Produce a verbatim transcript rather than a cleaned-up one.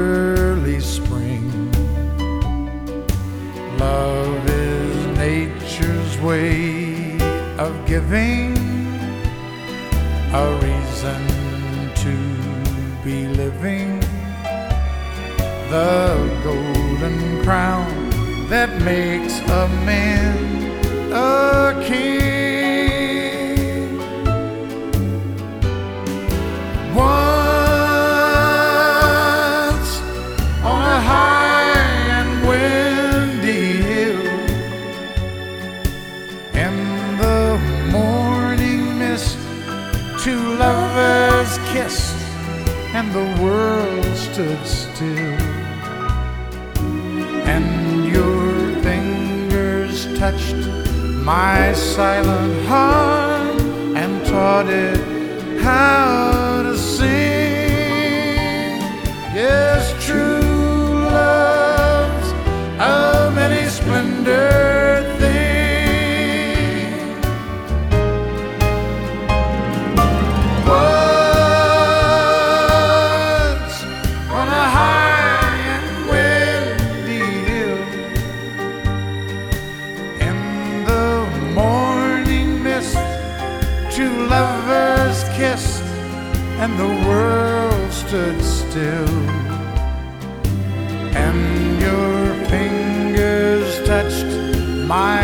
early spring. Love is nature's way of giving a reason to be living, the golden crown that makes a man a king. Once on a high and windy hill, in the morning mist, two lovers kissed and the world stood still, and your fingers touched my silent heart and taught it how to sing. Yes, true love's a many splendored thing. Once on a high and windy hill, in the morning mist, two lovers kissed and the world stood still, and your fingers touched my